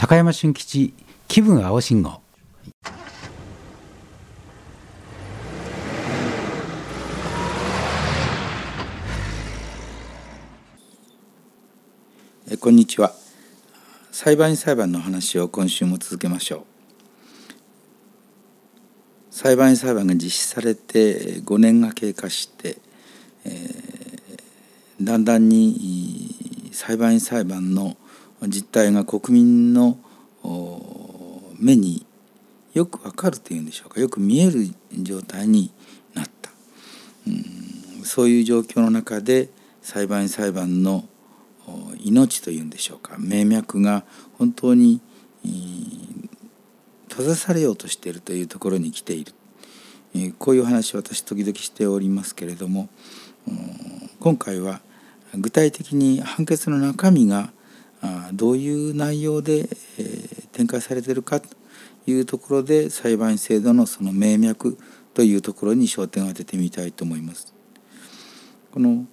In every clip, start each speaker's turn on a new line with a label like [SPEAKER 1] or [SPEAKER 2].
[SPEAKER 1] 高山俊吉気分青信号。
[SPEAKER 2] こんにちは。裁判員裁判の話を今週も続けましょう。裁判員裁判が実施されて5年が経過して、だんだんに裁判員裁判の実態が国民の目によくわかるというんでしょうか、よく見える状態になった、そういう状況の中で裁判員裁判の命というんでしょうか、命脈が本当に閉ざされようとしているというところに来ている、こういう話を私時々しておりますけれども、今回は具体的に判決の中身がどういう内容で展開されているかというところで、裁判員制度のその命脈というところに焦点を当ててみたいと思います。この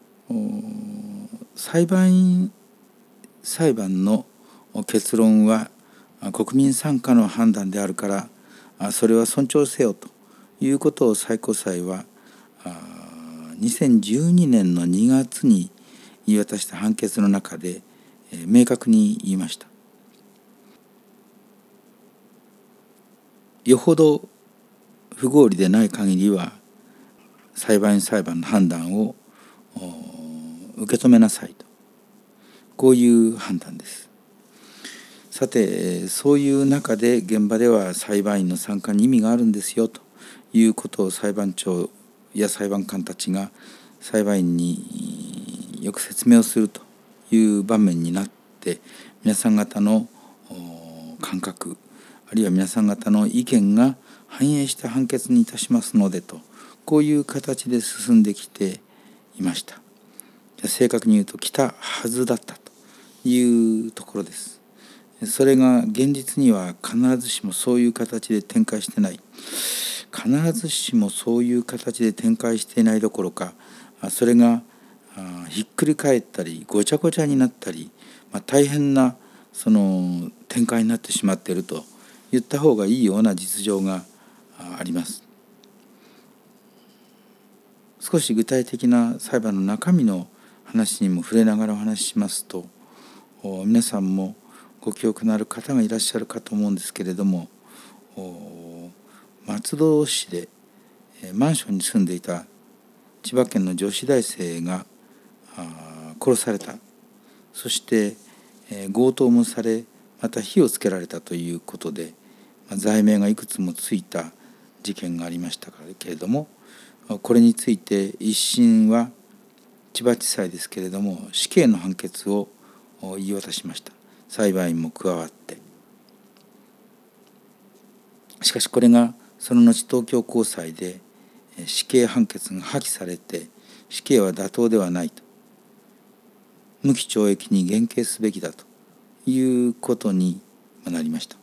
[SPEAKER 2] 裁判員裁判の結論は国民参加の判断であるからそれは尊重せよということを最高裁は2012年の2月に言い渡した判決の中で明確に言いました。よほど不合理でない限りは裁判員裁判の判断を受け止めなさいと、こういう判断です。さて、そういう中で現場では裁判員の参加に意味があるんですよということを裁判長や裁判官たちが裁判員によく説明をするという場面になって、皆さん方の感覚あるいは皆さん方の意見が反映した判決にいたしますのでと、こういう形で進んできていました。正確に言うと来たはずだったというところです。それが現実には必ずしもそういう形で展開してない、必ずしもそういう形で展開していないどころか、それがひっくり返ったりごちゃごちゃになったり、大変なその展開になってしまっていると言った方がいいような実情があります。少し具体的な裁判の中身の話にも触れながらお話ししますと、皆さんもご記憶のある方がいらっしゃるかと思うんですけれども、松戸市でマンションに住んでいた千葉県の女子大生が殺された、そして強盗もされ、また火をつけられたということで罪名がいくつもついた事件がありましたけれども、これについて一審は千葉地裁ですけれども死刑の判決を言い渡しました。裁判員も加わって。しかしこれがその後東京高裁で死刑判決が破棄されて、死刑は妥当ではないと、無期懲役に減刑すべきだということになりました。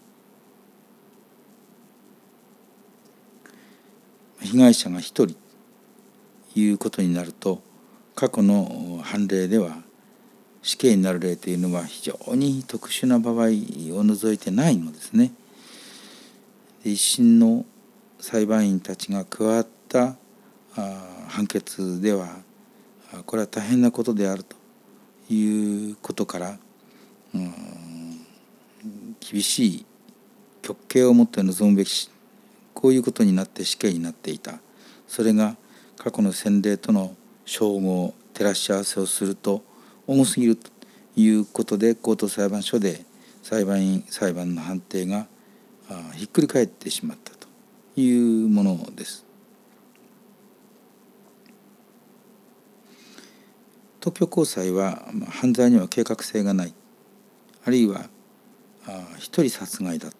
[SPEAKER 2] 被害者が一人ということになると、過去の判例では死刑になる例というのは非常に特殊な場合を除いてないのですね。一審の裁判員たちが加わった判決ではこれは大変なことであるということから、厳しい極刑をもって臨むべき、こういうことになって死刑になっていた。それが過去の先例との照合照らし合わせをすると重すぎるということで、高等裁判所で裁判員裁判の判定がひっくり返ってしまったというものです。東京高裁は犯罪には計画性がない、あるいは一人殺害だ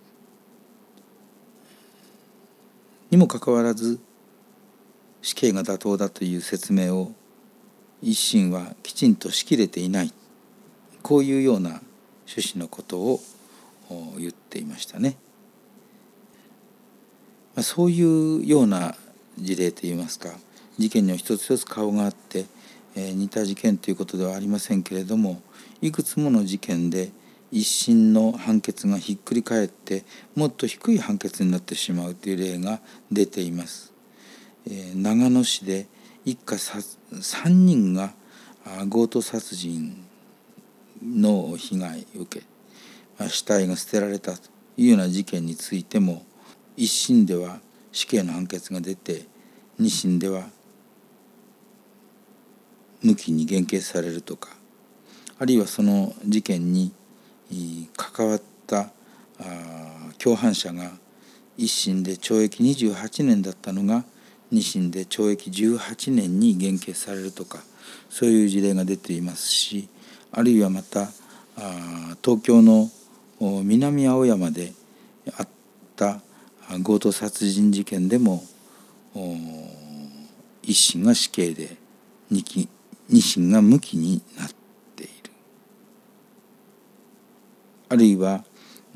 [SPEAKER 2] にもかかわらず死刑が妥当だという説明を一審はきちんとしきれていない、こういうような趣旨のことを言っていましたね。そういうような事例といいますか、事件には一つ一つ顔があって似た事件ということではありませんけれども、いくつもの事件で一審の判決がひっくり返ってもっと低い判決になってしまうという例が出ています。長野市で一家3人が強盗殺人の被害を受け、死体が捨てられたというような事件についても、一審では死刑の判決が出て、二審では無期に減刑されるとか、あるいはその事件に関わった共犯者が一審で懲役28年だったのが二審で懲役18年に減刑されるとか、そういう事例が出ていますし、あるいはまた東京の南青山であった強盗殺人事件でも一審が死刑で二審が無期になっている。あるいは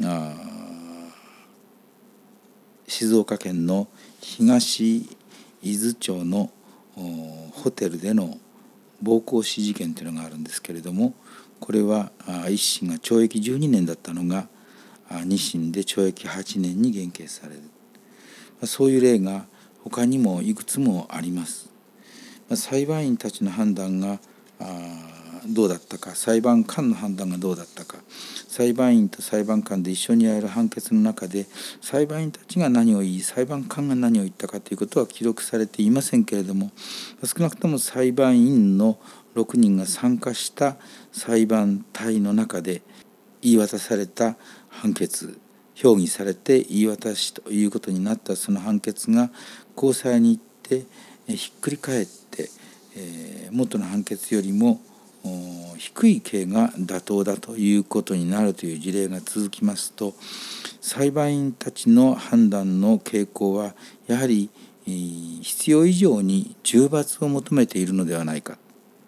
[SPEAKER 2] 静岡県の東伊豆町のホテルでの暴行死事件というのがあるんですけれども、これは一審が懲役12年だったのが二審で懲役8年に減刑される。そういう例が他にもいくつもあります。裁判員たちの判断がどうだったか、裁判官の判断がどうだったか、裁判員と裁判官で一緒にやる判決の中で裁判員たちが何を言い、裁判官が何を言ったかということは記録されていませんけれども、少なくとも裁判員の6人が参加した裁判体の中で言い渡された判決、評議されて言い渡しということになったその判決が高裁に行ってひっくり返って元の判決よりも低い刑が妥当だということになるという事例が続きますと、裁判員たちの判断の傾向はやはり必要以上に重罰を求めているのではないか。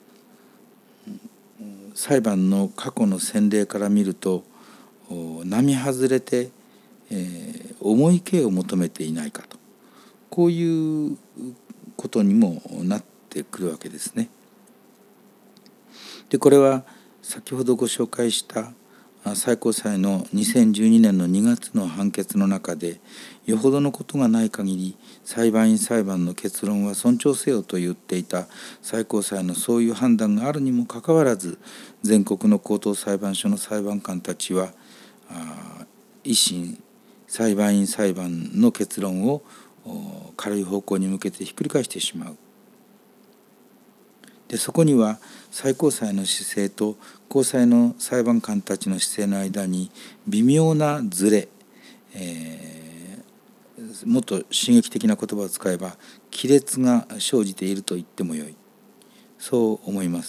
[SPEAKER 2] 裁判の過去の先例から見ると並外れて重い刑を求めていないかと、こういうことにもなってくるわけですね。でこれは先ほどご紹介した最高裁の2012年の2月の判決の中で、よほどのことがない限り裁判員裁判の結論は尊重せよと言っていた最高裁のそういう判断があるにもかかわらず、全国の高等裁判所の裁判官たちは一審裁判員裁判の結論を軽い方向に向けてひっくり返してしまう。でそこには最高裁の姿勢と高裁の裁判官たちの姿勢の間に微妙なズレ、もっと刺激的な言葉を使えば亀裂が生じていると言ってもよい、そう思います。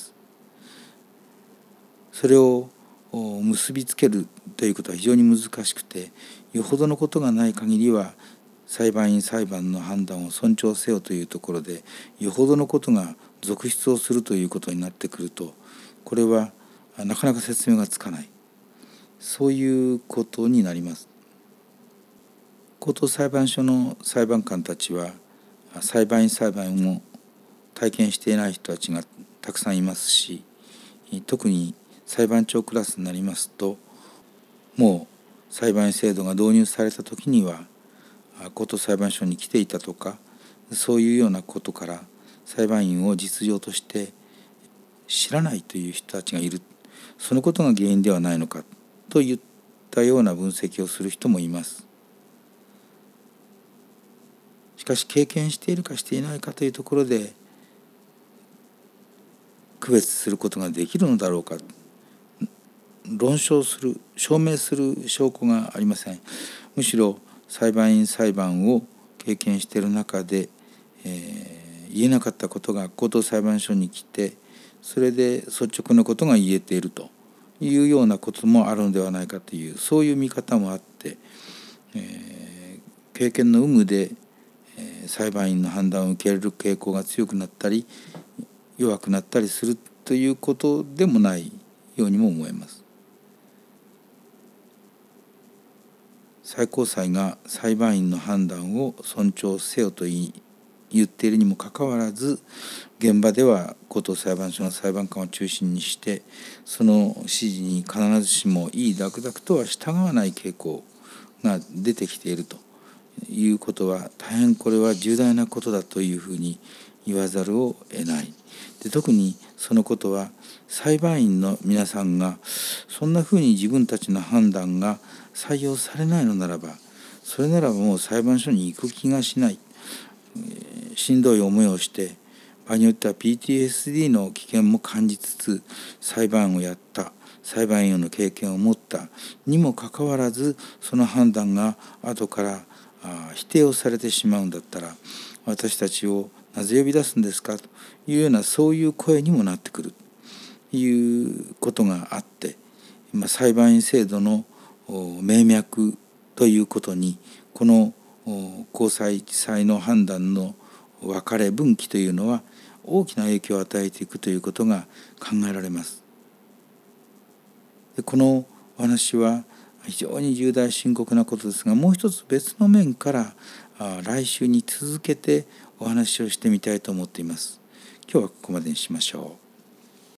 [SPEAKER 2] それを結びつけるということは非常に難しくて、よほどのことがない限りは裁判員裁判の判断を尊重せよというところで、よほどのことが続出をするということになってくると、これはなかなか説明がつかない、そういうことになります。高等裁判所の裁判官たちは裁判員裁判を体験していない人たちがたくさんいますし、特に裁判長クラスになりますと、もう裁判員制度が導入された時には高等裁判所に来ていたとか、そういうようなことから裁判員を実情として知らないという人たちがいる、そのことが原因ではないのかといったような分析をする人もいます。しかし経験しているかしていないかというところで区別することができるのだろうか、論証する、証明する証拠がありません。むしろ裁判員裁判を経験している中で、言えなかったことが高等裁判所に来て、それで率直なことが言えているというようなこともあるのではないかという、そういう見方もあって、経験の有無で裁判員の判断を受け入れる傾向が強くなったり弱くなったりするということでもないようにも思えます。最高裁が裁判員の判断を尊重せよと言い言っているにもかかわらず、現場では高等裁判所の裁判官を中心にして、その指示に必ずしもいいダクダクとは従わない傾向が出てきているということは、大変これは重大なことだというふうに言わざるを得ない。で、特にそのことは裁判員の皆さんがそんなふうに自分たちの判断が採用されないのならば、それならばもう裁判所に行く気がしない、しんどい思いをして、場合によっては PTSD の危険も感じつつ裁判をやった、裁判員の経験を持ったにもかかわらず、その判断が後から否定をされてしまうんだったら、私たちをなぜ呼び出すんですかというような、そういう声にもなってくるということがあって、裁判員制度の命脈ということに、この高裁地裁の判断の分かれ分岐というのは大きな影響を与えていくということが考えられます。で、このお話は非常に重大深刻なことですが、もう一つ別の面から来週に続けてお話をしてみたいと思っています。今日はここまでにしましょう。